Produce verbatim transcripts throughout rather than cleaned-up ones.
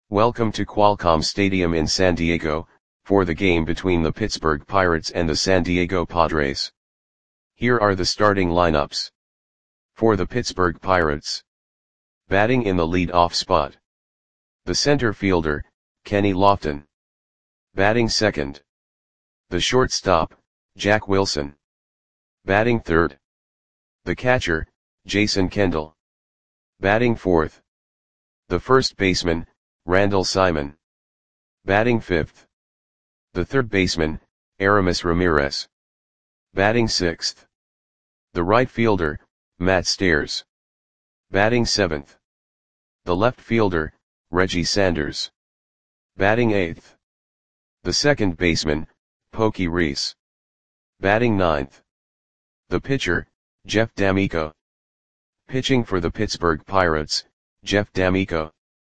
Welcome to Qualcomm Stadium in San Diego, for the game between the Pittsburgh Pirates and the San Diego Padres. Here are the starting lineups. For the Pittsburgh Pirates. Batting in the lead-off spot. The center fielder, Kenny Lofton. Batting second. The shortstop, Jack Wilson. Batting third. The catcher, Jason Kendall. Batting fourth. The first baseman, Randall Simon. Batting fifth. The third baseman, Aramis Ramirez. Batting sixth. The right fielder, Matt Stairs. Batting seventh. The left fielder, Reggie Sanders. Batting eighth. The second baseman, Pokey Reese. Batting ninth. The pitcher, Jeff D'Amico. Pitching for the Pittsburgh Pirates, Jeff D'Amico.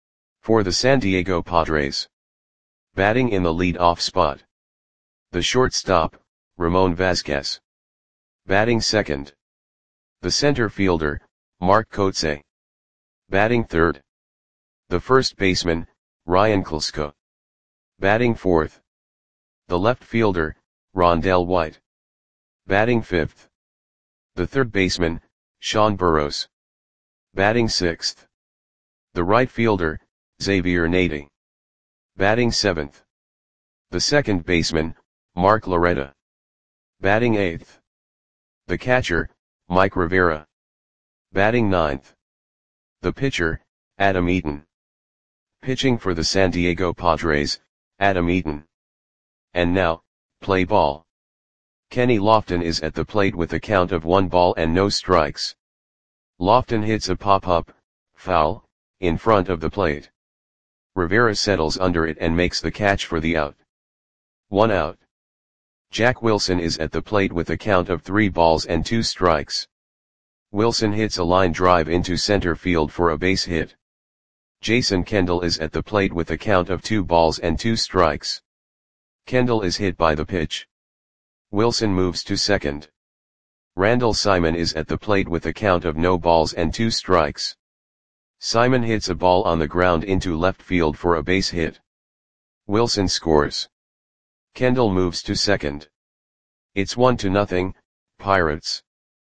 For the San Diego Padres. Batting in the lead-off spot. The shortstop, Ramon Vasquez. Batting second. The center fielder, Mark Kotsay. Batting third. The first baseman, Ryan Klesko. Batting fourth. The left fielder, Rondell White. Batting fifth. The third baseman, Sean Burrows. Batting sixth. The right fielder, Xavier Nady. Batting seventh. The second baseman, Mark Loretta. Batting eighth. The catcher, Mike Rivera. Batting ninth. The pitcher, Adam Eaton. Pitching for the San Diego Padres, Adam Eaton. And now, play ball. Kenny Lofton is at the plate with a count of one ball and no strikes. Lofton hits a pop-up, foul, in front of the plate. Rivera settles under it and makes the catch for the out. One out. Jack Wilson is at the plate with a count of three balls and two strikes. Wilson hits a line drive into center field for a base hit. Jason Kendall is at the plate with a count of two balls and two strikes. Kendall is hit by the pitch. Wilson moves to second. Randall Simon is at the plate with a count of no balls and two strikes. Simon hits a ball on the ground into left field for a base hit. Wilson scores. Kendall moves to second. It's one to nothing, Pirates.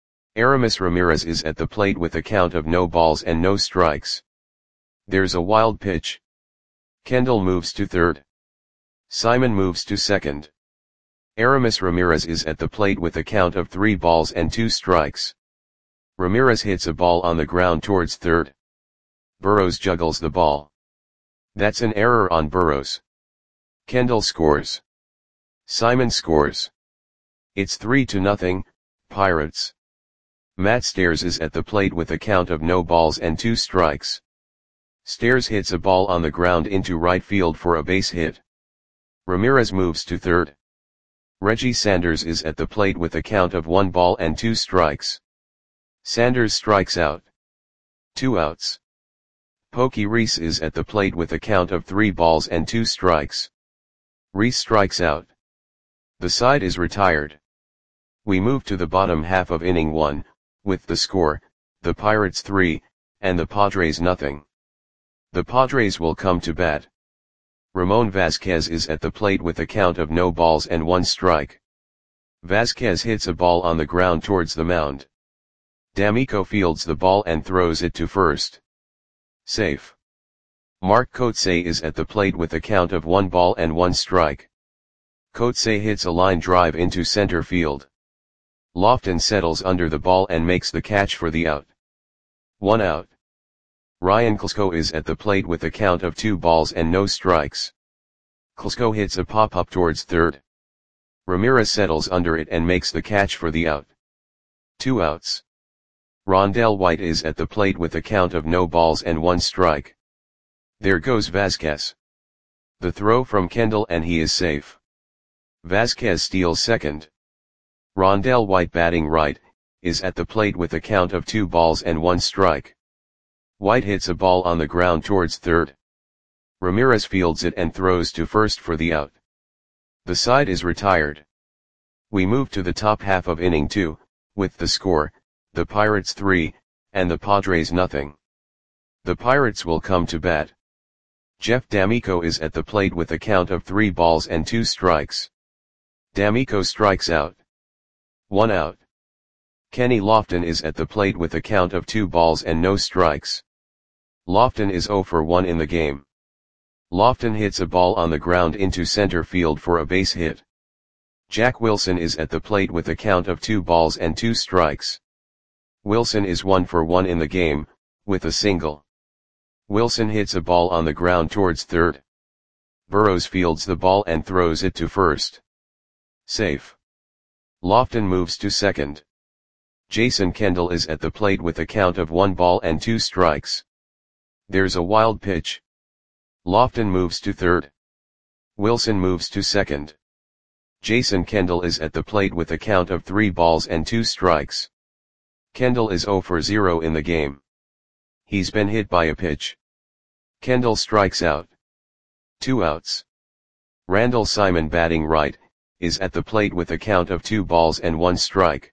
Aramis Ramirez is at the plate with a count of no balls and no strikes. There's a wild pitch. Kendall moves to third. Simon moves to second. Aramis Ramirez is at the plate with a count of three balls and two strikes. Ramirez hits a ball on the ground towards third. Burrows juggles the ball. That's an error on Burrows. Kendall scores. Simon scores. It's three to nothing, Pirates. Matt Stairs is at the plate with a count of no balls and two strikes. Stairs hits a ball on the ground into right field for a base hit. Ramirez moves to third. Reggie Sanders is at the plate with a count of one ball and two strikes. Sanders strikes out. Two outs. Pokey Reese is at the plate with a count of three balls and two strikes. Reese strikes out. The side is retired. We move to the bottom half of inning one, with the score, the Pirates three, and the Padres nothing. The Padres will come to bat. Ramon Vasquez is at the plate with a count of no balls and one strike. Vasquez hits a ball on the ground towards the mound. D'Amico fields the ball and throws it to first. Safe. Mark Kotsay is at the plate with a count of one ball and one strike. Kotsay hits a line drive into center field. Lofton settles under the ball and makes the catch for the out. One out. Ryan Klesko is at the plate with a count of two balls and no strikes. Klesko hits a pop-up towards third. Ramirez settles under it and makes the catch for the out. Two outs. Rondell White is at the plate with a count of no balls and one strike. There goes Vasquez. The throw from Kendall and he is safe. Vasquez steals second. Rondell White, batting right, is at the plate with a count of two balls and one strike. White hits a ball on the ground towards third. Ramirez fields it and throws to first for the out. The side is retired. We move to the top half of inning two, with the score, the Pirates three, and the Padres nothing. The Pirates will come to bat. Jeff D'Amico is at the plate with a count of three balls and two strikes. D'Amico strikes out. One out. Kenny Lofton is at the plate with a count of two balls and no strikes. Lofton is zero for one in the game. Lofton hits a ball on the ground into center field for a base hit. Jack Wilson is at the plate with a count of two balls and two strikes. Wilson is one for one in the game, with a single. Wilson hits a ball on the ground towards third. Burrows fields the ball and throws it to first. Safe. Lofton moves to second. Jason Kendall is at the plate with a count of one ball and two strikes. There's a wild pitch. Lofton moves to third. Wilson moves to second. Jason Kendall is at the plate with a count of three balls and two strikes. Kendall is zero for zero in the game. He's been hit by a pitch. Kendall strikes out. Two outs. Randall Simon, batting right, is at the plate with a count of two balls and one strike.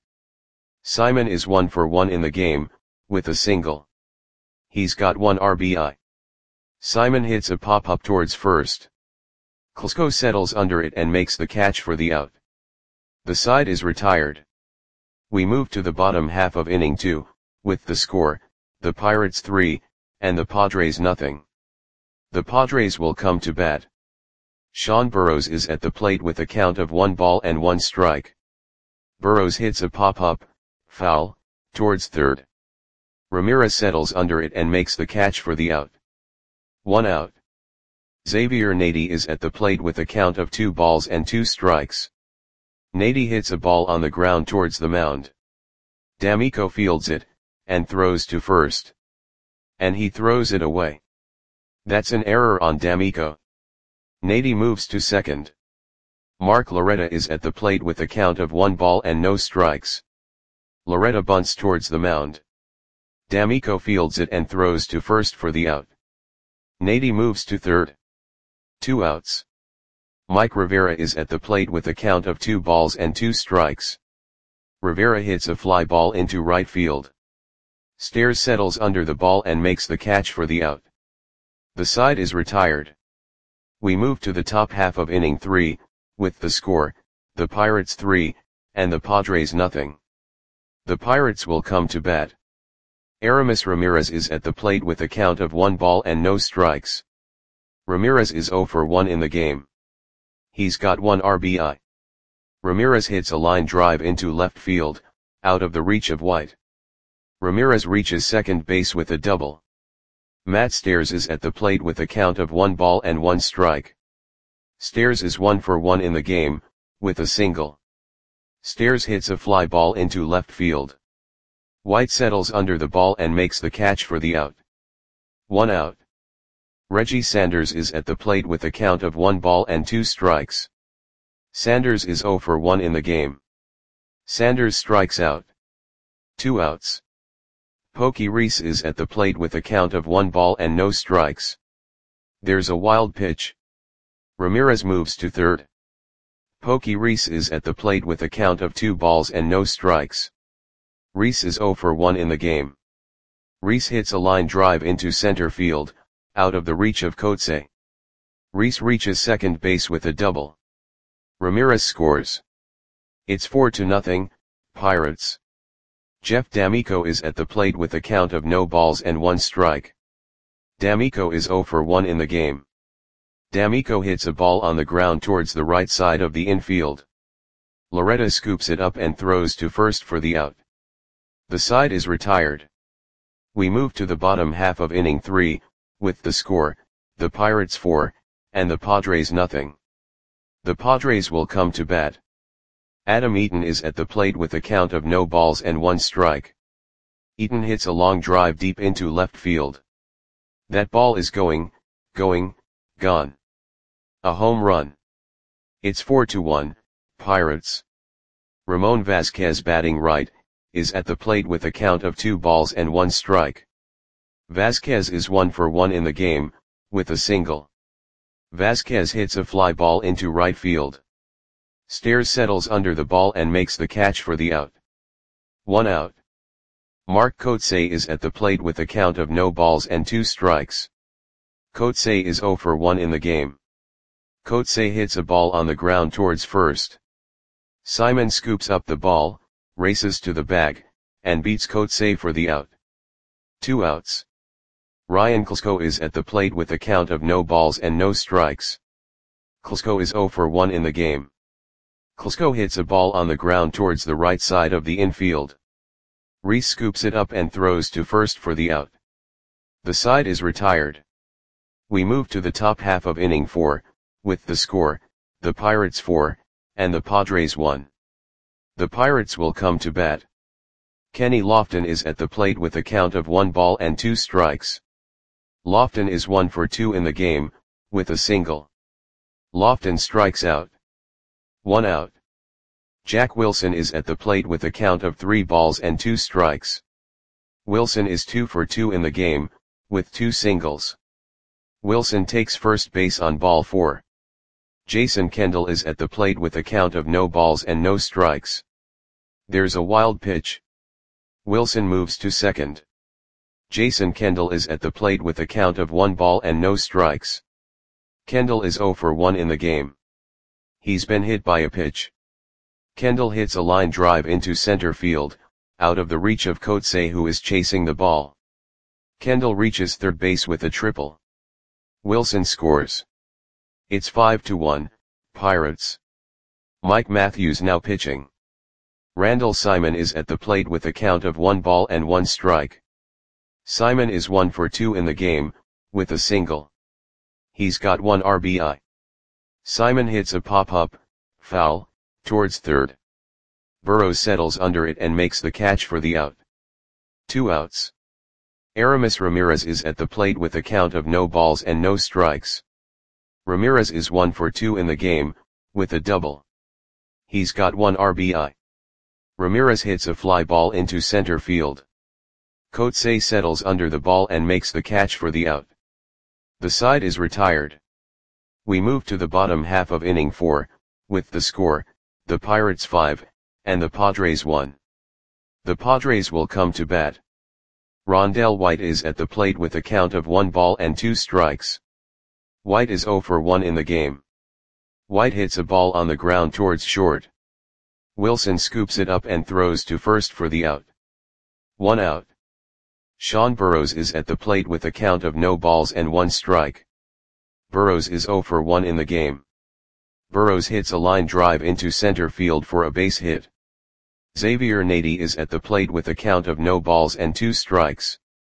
Simon is one for one in the game, with a single. He's got one R B I. Simon hits a pop-up towards first. Klesko settles under it and makes the catch for the out. The side is retired. We move to the bottom half of inning two, with the score, the Pirates three, and the Padres nothing. The Padres will come to bat. Sean Burrows is at the plate with a count of one ball and one strike. Burrows hits a pop-up, foul, towards third. Ramirez settles under it and makes the catch for the out. One out. Xavier Nady is at the plate with a count of two balls and two strikes. Nady hits a ball on the ground towards the mound. D'Amico fields it, and throws to first. And he throws it away. That's an error on D'Amico. Nady moves to second. Mark Loretta is at the plate with a count of one ball and no strikes. Loretta bunts towards the mound. D'Amico fields it and throws to first for the out. Nady moves to third. Two outs. Mike Rivera is at the plate with a count of two balls and two strikes. Rivera hits a fly ball into right field. Stairs settles under the ball and makes the catch for the out. The side is retired. We move to the top half of inning three, with the score, the Pirates three, and the Padres nothing. The Pirates will come to bat. Aramis Ramirez is at the plate with a count of one ball and no strikes. Ramirez is zero for one in the game. He's got one R B I. Ramirez hits a line drive into left field, out of the reach of White. Ramirez reaches second base with a double. Matt Stairs is at the plate with a count of one ball and one strike. Stairs is one for one in the game, with a single. Stairs hits a fly ball into left field. White settles under the ball and makes the catch for the out. One out. Reggie Sanders is at the plate with a count of one ball and two strikes. Sanders is zero for one in the game. Sanders strikes out. Two outs. Pokey Reese is at the plate with a count of one ball and no strikes. There's a wild pitch. Ramirez moves to third. Pokey Reese is at the plate with a count of two balls and no strikes. Reese is zero for one in the game. Reese hits a line drive into center field, out of the reach of Kotze. Reese reaches second base with a double. Ramirez scores. It's four to nothing, Pirates. Jeff D'Amico is at the plate with a count of no balls and one strike. D'Amico is zero for one in the game. D'Amico hits a ball on the ground towards the right side of the infield. Loretta scoops it up and throws to first for the out. The side is retired. We move to the bottom half of inning three, with the score, the Pirates four, and the Padres nothing. The Padres will come to bat. Adam Eaton is at the plate with a count of no balls and one strike. Eaton hits a long drive deep into left field. That ball is going, going, gone. A home run. It's four to one, Pirates. Ramon Vasquez, batting right, is at the plate with a count of two balls and one strike. Vasquez is one for one in the game, with a single. Vasquez hits a fly ball into right field. Stairs settles under the ball and makes the catch for the out. One out. Mark Kotze is at the plate with a count of no balls and two strikes. Kotse is zero for one in the game. Kotse hits a ball on the ground towards first. Simon scoops up the ball, races to the bag, and beats Kotse for the out. Two outs. Ryan Klsko is at the plate with a count of no balls and no strikes. Klsko is zero for one in the game. Klsko hits a ball on the ground towards the right side of the infield. Reese scoops it up and throws to first for the out. The side is retired. We move to the top half of inning four, with the score, the Pirates four, and the Padres one. The Pirates will come to bat. Kenny Lofton is at the plate with a count of one ball and two strikes. Lofton is one for two in the game, with a single. Lofton strikes out. One out. Jack Wilson is at the plate with a count of three balls and two strikes. Wilson is two for two in the game, with two singles. Wilson takes first base on ball four. Jason Kendall is at the plate with a count of no balls and no strikes. There's a wild pitch. Wilson moves to second. Jason Kendall is at the plate with a count of one ball and no strikes. Kendall is zero for one in the game. He's been hit by a pitch. Kendall hits a line drive into center field, out of the reach of Kotse, who is chasing the ball. Kendall reaches third base with a triple. Wilson scores. It's five to one, Pirates. Mike Matthews now pitching. Randall Simon is at the plate with a count of one ball and one strike. Simon is one for two in the game, with a single. He's got one R B I. Simon hits a pop-up, foul, towards third. Burrows settles under it and makes the catch for the out. Two outs. Aramis Ramirez is at the plate with a count of no balls and no strikes. Ramirez is one for two in the game, with a double. He's got one R B I. Ramirez hits a fly ball into center field. Kotse settles under the ball and makes the catch for the out. The side is retired. We move to the bottom half of inning four, with the score, the Pirates five, and the Padres one. The Padres will come to bat. Rondell White is at the plate with a count of one ball and two strikes. White is zero for one in the game. White hits a ball on the ground towards short. Wilson scoops it up and throws to first for the out. One out. Sean Burrows is at the plate with a count of no balls and one strike. Burrows is zero for one in the game. Burrows hits a line drive into center field for a base hit. Xavier Nady is at the plate with a count of no balls and two strikes.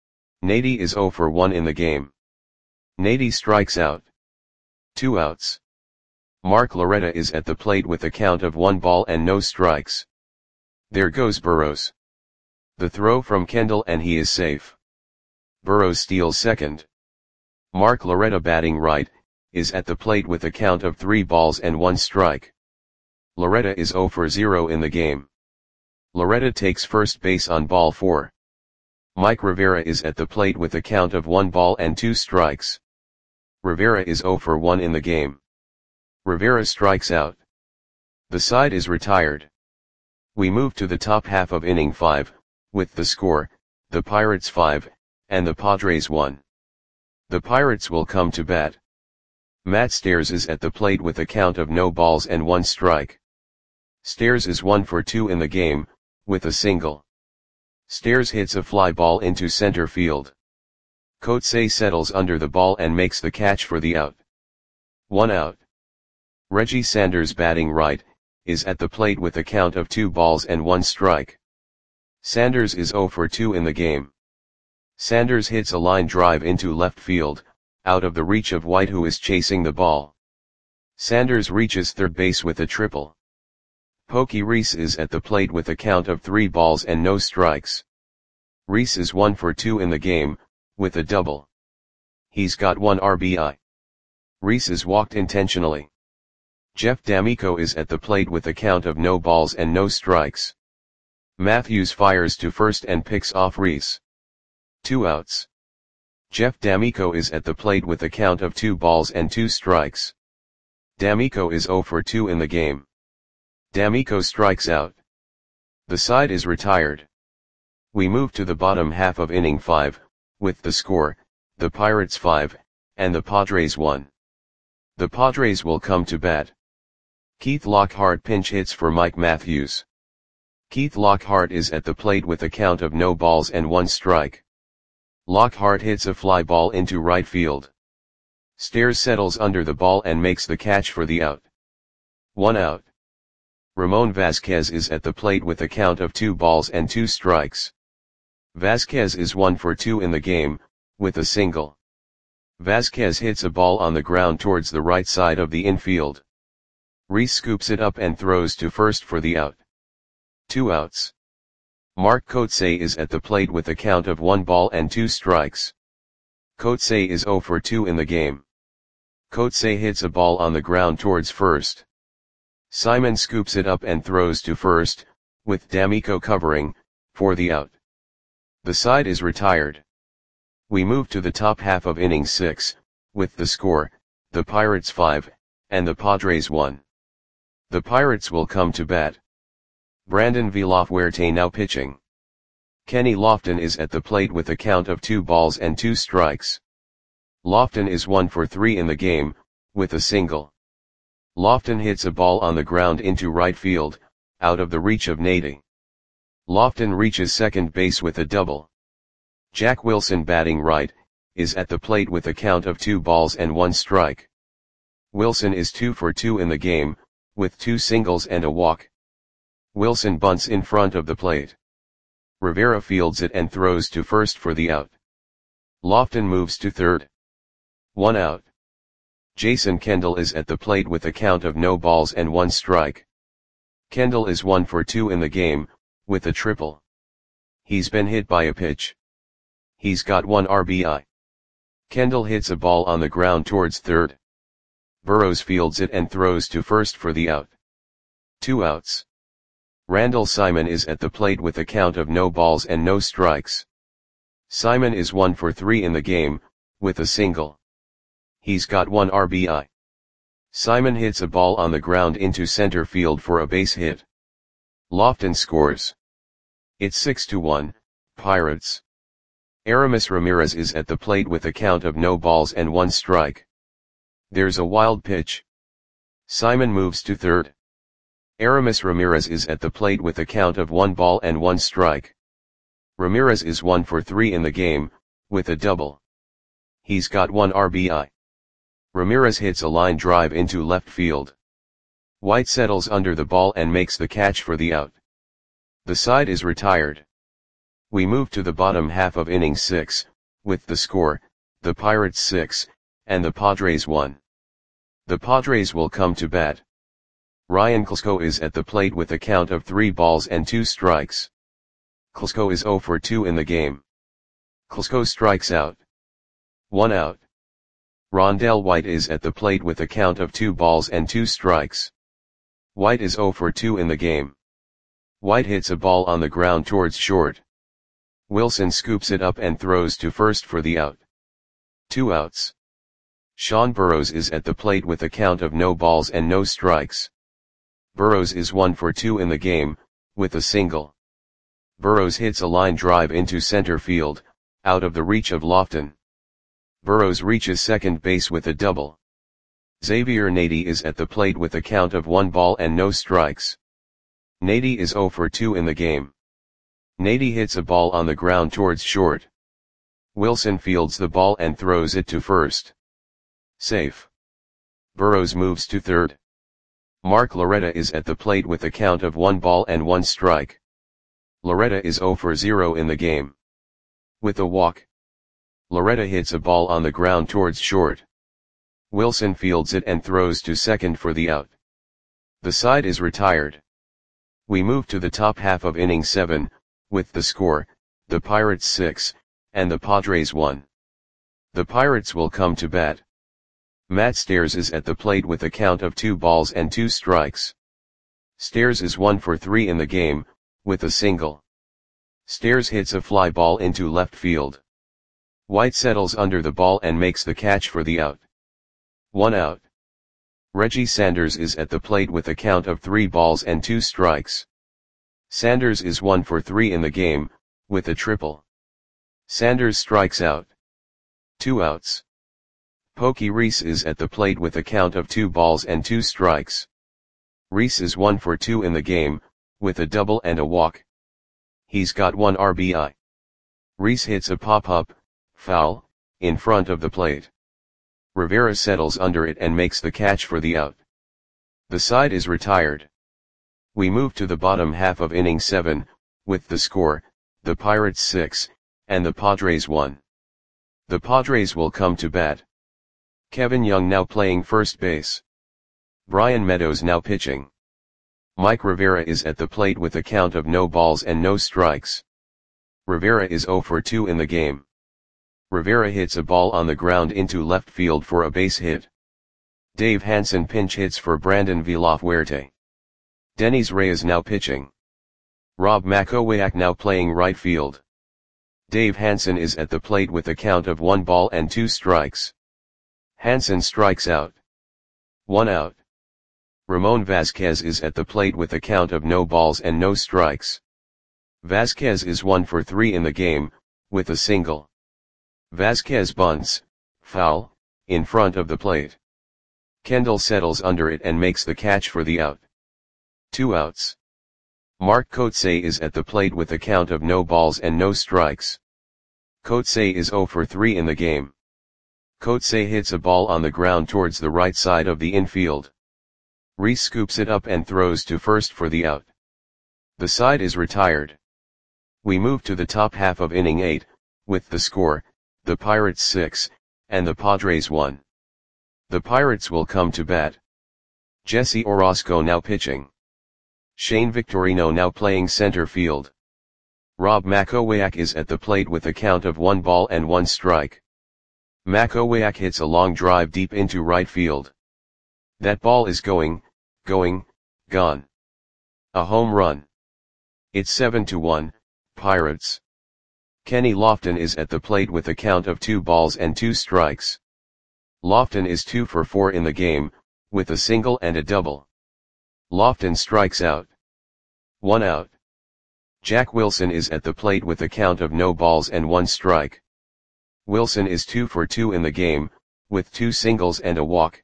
Nady is zero for one in the game. Nady strikes out. Two outs. Mark Loretta is at the plate with a count of one ball and no strikes. There goes Burrows. The throw from Kendall and he is safe. Burrows steals second. Mark Loretta, batting right, is at the plate with a count of three balls and one strike. Loretta is zero for zero in the game. Loretta takes first base on ball four. Mike Rivera is at the plate with a count of one ball and two strikes. Rivera is zero for one in the game. Rivera strikes out. The side is retired. We move to the top half of inning five, with the score, the Pirates five, and the Padres one. The Pirates will come to bat. Matt Stairs is at the plate with a count of no balls and one strike. Stairs is one for two in the game, with a single. Stairs hits a fly ball into center field. Kotse settles under the ball and makes the catch for the out. One out. Reggie Sanders, batting right, is at the plate with a count of two balls and one strike. Sanders is zero for two in the game. Sanders hits a line drive into left field, out of the reach of White, who is chasing the ball. Sanders reaches third base with a triple. Pokey Reese is at the plate with a count of three balls and no strikes. Reese is one for two in the game, with a double. He's got one R B I. Reese is walked intentionally. Jeff D'Amico is at the plate with a count of no balls and no strikes. Matthews fires to first and picks off Reese. Two outs. Jeff D'Amico is at the plate with a count of two balls and two strikes. D'Amico is zero for two in the game. D'Amico strikes out. The side is retired. We move to the bottom half of inning five, with the score, the Pirates five, and the Padres won. The Padres will come to bat. Keith Lockhart pinch hits for Mike Matthews. Keith Lockhart is at the plate with a count of no balls and one strike. Lockhart hits a fly ball into right field. Stairs settles under the ball and makes the catch for the out. One out. Ramon Vasquez is at the plate with a count of two balls and two strikes. Vasquez is one for two in the game, with a single. Vasquez hits a ball on the ground towards the right side of the infield. Reese scoops it up and throws to first for the out. Two outs. Mark Kotsay is at the plate with a count of one ball and two strikes. Kotsay is zero for two in the game. Kotsay hits a ball on the ground towards first. Simon scoops it up and throws to first, with D'Amico covering, for the out. The side is retired. We move to the top half of inning six, with the score, the Pirates five, and the Padres one. The Pirates will come to bat. Brandon Villafuerte now pitching. Kenny Lofton is at the plate with a count of two balls and two strikes. Lofton is one for three in the game, with a single. Lofton hits a ball on the ground into right field, out of the reach of Nady. Lofton reaches second base with a double. Jack Wilson batting right, is at the plate with a count of two balls and one strike. Wilson is two for two in the game, with two singles and a walk. Wilson bunts in front of the plate. Rivera fields it and throws to first for the out. Lofton moves to third. One out. Jason Kendall is at the plate with a count of no balls and one strike. Kendall is one for two in the game, with a triple. He's been hit by a pitch. He's got one R B I. Kendall hits a ball on the ground towards third. Burrows fields it and throws to first for the out. Two outs. Randall Simon is at the plate with a count of no balls and no strikes. Simon is one for three in the game, with a single. He's got one R B I. Simon hits a ball on the ground into center field for a base hit. Lofton scores. It's six to one, Pirates. Aramis Ramirez is at the plate with a count of no balls and one strike. There's a wild pitch. Simon moves to third. Aramis Ramirez is at the plate with a count of one ball and one strike. Ramirez is one for three in the game, with a double. He's got one R B I. Ramirez hits a line drive into left field. White settles under the ball and makes the catch for the out. The side is retired. We move to the bottom half of inning six, with the score, the Pirates six, and the Padres one. The Padres will come to bat. Ryan Klesko is at the plate with a count of three balls and two strikes. Klesko is zero for two in the game. Klesko strikes out. One out. Rondell White is at the plate with a count of two balls and two strikes. White is zero for two in the game. White hits a ball on the ground towards short. Wilson scoops it up and throws to first for the out. Two outs. Sean Burrows is at the plate with a count of no balls and no strikes. Burrows is one for two in the game, with a single. Burrows hits a line drive into center field, out of the reach of Lofton. Burrows reaches second base with a double. Xavier Nady is at the plate with a count of one ball and no strikes. Nady is zero for two in the game. Nady hits a ball on the ground towards short. Wilson fields the ball and throws it to first. Safe. Burrows moves to third. Mark Loretta is at the plate with a count of one ball and one strike. Loretta is zero for zero in the game. With a walk. Loretta hits a ball on the ground towards short. Wilson fields it and throws to second for the out. The side is retired. We move to the top half of inning seven, with the score, the Pirates six, and the Padres one. The Pirates will come to bat. Matt Stairs is at the plate with a count of two balls and two strikes. Stairs is one for three in the game, with a single. Stairs hits a fly ball into left field. White settles under the ball and makes the catch for the out. One out. Reggie Sanders is at the plate with a count of three balls and two strikes. Sanders is one for three in the game, with a triple. Sanders strikes out. Two outs. Pokey Reese is at the plate with a count of two balls and two strikes. Reese is one for two in the game, with a double and a walk. He's got one R B I. Reese hits a pop-up, foul, in front of the plate. Rivera settles under it and makes the catch for the out. The side is retired. We move to the bottom half of inning seven, with the score, the Pirates six, and the Padres one. The Padres will come to bat. Kevin Young now playing first base. Brian Meadows now pitching. Mike Rivera is at the plate with a count of no balls and no strikes. Rivera is zero for two in the game. Rivera hits a ball on the ground into left field for a base hit. Dave Hansen pinch hits for Brandon Villafuerte. Dennis Reyes now pitching. Rob Makowiak now playing right field. Dave Hansen is at the plate with a count of one ball and two strikes. Hansen strikes out. One out. Ramon Vasquez is at the plate with a count of no balls and no strikes. Vasquez is one for three in the game, with a single. Vasquez bunts, foul, in front of the plate. Kendall settles under it and makes the catch for the out. Two outs. Mark Kotsay is at the plate with a count of no balls and no strikes. Kotsay is zero for three in the game. Kotsay hits a ball on the ground towards the right side of the infield. Reese scoops it up and throws to first for the out. The side is retired. We move to the top half of inning eight, with the score, the Pirates six, and the Padres one. The Pirates will come to bat. Jesse Orozco now pitching. Shane Victorino now playing center field. Rob Makowiak is at the plate with a count of one ball and one strike. Makowiak hits a long drive deep into right field. That ball is going, going, gone. A home run. It's seven to one, Pirates. Kenny Lofton is at the plate with a count of two balls and two strikes. Lofton is two for four in the game, with a single and a double. Lofton strikes out. One out. Jack Wilson is at the plate with a count of no balls and one strike. Wilson is two for two in the game, with two singles and a walk.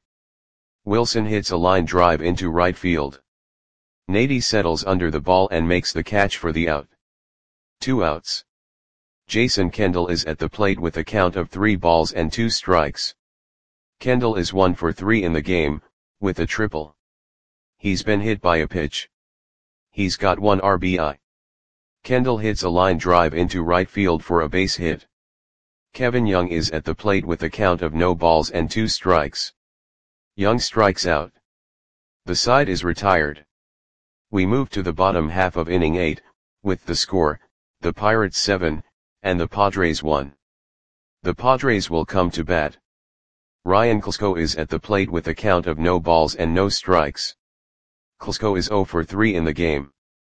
Wilson hits a line drive into right field. Nady settles under the ball and makes the catch for the out. Two outs. Jason Kendall is at the plate with a count of three balls and two strikes. Kendall is one for three in the game, with a triple. He's been hit by a pitch. He's got one R B I. Kendall hits a line drive into right field for a base hit. Kevin Young is at the plate with a count of no balls and two strikes. Young strikes out. The side is retired. We move to the bottom half of inning eight, with the score, the Pirates seven, and the Padres one. The Padres will come to bat. Ryan Klesko is at the plate with a count of no balls and no strikes. Klesko is zero for three in the game.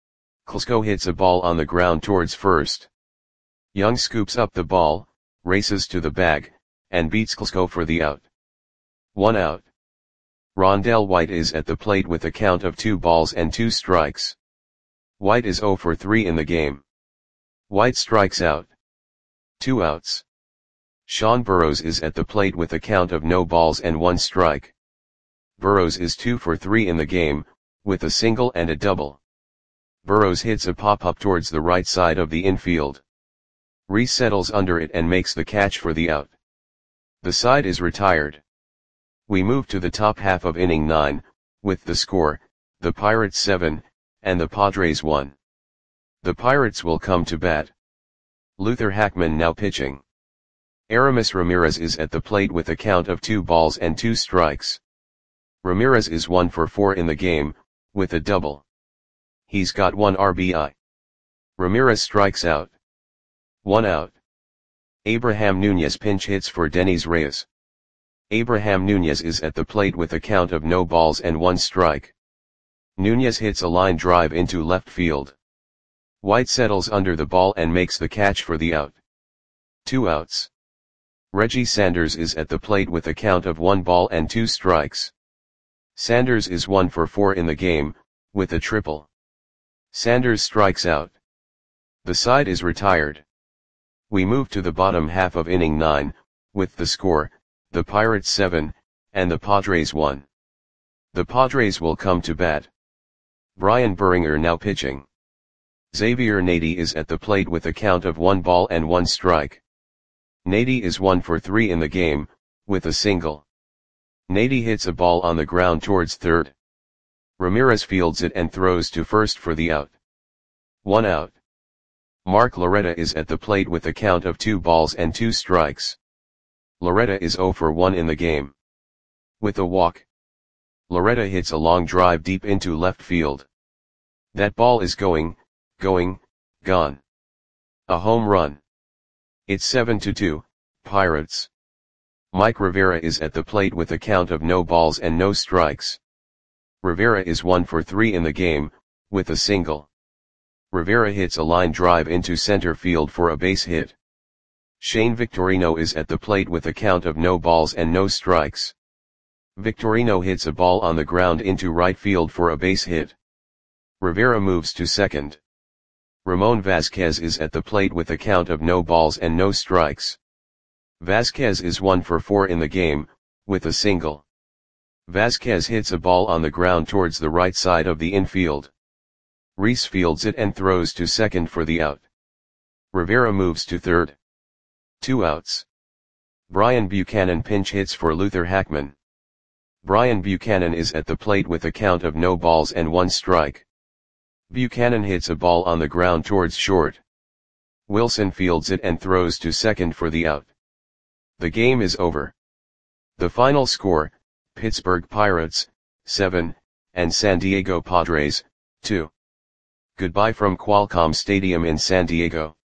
Klesko hits a ball on the ground towards first. Young scoops up the ball, races to the bag, and beats Klesko for the out. One out. Rondell White is at the plate with a count of two balls and two strikes. White is zero for three in the game. White strikes out. Two outs. Sean Burrows is at the plate with a count of no balls and one strike. Burrows is two for three in the game, with a single and a double. Burrows hits a pop-up towards the right side of the infield. Reese settles under it and makes the catch for the out. The side is retired. We move to the top half of inning nine, with the score, the Pirates seven, and the Padres one. The Pirates will come to bat. Luther Hackman now pitching. Aramis Ramirez is at the plate with a count of two balls and two strikes. Ramirez is one for four in the game, with a double. He's got one R B I. Ramirez strikes out. One out. Abraham Nunez pinch hits for Dennis Reyes. Abraham Nunez is at the plate with a count of no balls and one strike. Nunez hits a line drive into left field. White settles under the ball and makes the catch for the out. Two outs. Reggie Sanders is at the plate with a count of one ball and two strikes. Sanders is one for four in the game, with a triple. Sanders strikes out. The side is retired. We move to the bottom half of inning nine, with the score, the Pirates seven, and the Padres one. The Padres will come to bat. Brian Buringer now pitching. Xavier Nady is at the plate with a count of one ball and one strike. Nady is one for three in the game, with a single. Nady hits a ball on the ground towards third. Ramirez fields it and throws to first for the out. One out. Mark Loretta is at the plate with a count of two balls and two strikes. Loretta is zero for one in the game. With a walk. Loretta hits a long drive deep into left field. That ball is going, going, gone. A home run. It's seven to two, Pirates. Mike Rivera is at the plate with a count of no balls and no strikes. Rivera is one for three in the game, with a single. Rivera hits a line drive into center field for a base hit. Shane Victorino is at the plate with a count of no balls and no strikes. Victorino hits a ball on the ground into right field for a base hit. Rivera moves to second. Ramon Vasquez is at the plate with a count of no balls and no strikes. Vasquez is one for four in the game, with a single. Vasquez hits a ball on the ground towards the right side of the infield. Reese fields it and throws to second for the out. Rivera moves to third. Two outs. Brian Buchanan pinch hits for Luther Hackman. Brian Buchanan is at the plate with a count of no balls and one strike. Buchanan hits a ball on the ground towards short. Wilson fields it and throws to second for the out. The game is over. The final score, Pittsburgh Pirates, seven, and San Diego Padres, two. Goodbye from Qualcomm Stadium in San Diego.